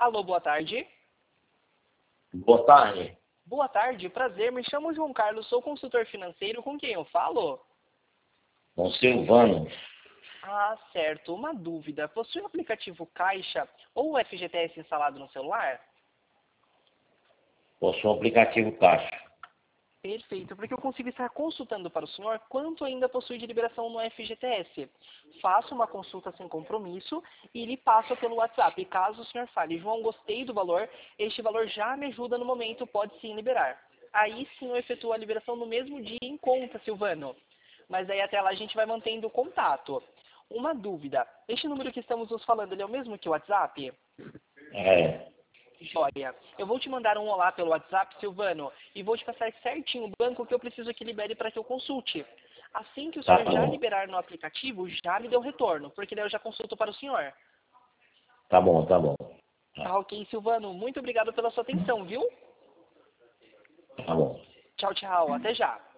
Alô, boa tarde. Boa tarde. Boa tarde, prazer. Me chamo João Carlos, sou consultor financeiro. Com quem eu falo? Com Silvano. Ah, certo. Uma dúvida. Possui o aplicativo Caixa ou o FGTS instalado no celular? Possui um aplicativo Caixa. Perfeito, porque eu consigo estar consultando para o senhor quanto ainda possui de liberação no FGTS. Faço uma consulta sem compromisso e lhe passo pelo WhatsApp. Caso o senhor fale, João, gostei do valor, este valor já me ajuda no momento, pode sim liberar. Aí sim eu efetuo a liberação no mesmo dia em conta, Silvano. Mas aí até lá a gente vai mantendo o contato. Uma dúvida, este número que estamos nos falando, ele é o mesmo que o WhatsApp? É. Joia. Eu vou te mandar um olá pelo WhatsApp, Silvano, e vou te passar certinho o banco que eu preciso que libere para que eu consulte. Assim que o Tá senhor já bom. liberar no aplicativo, já me deu retorno, porque daí eu já consulto para o senhor. Tá bom, tá bom. Tá ok, Silvano. Muito obrigado pela sua atenção, viu? Tá bom. Tchau, tchau. Até já.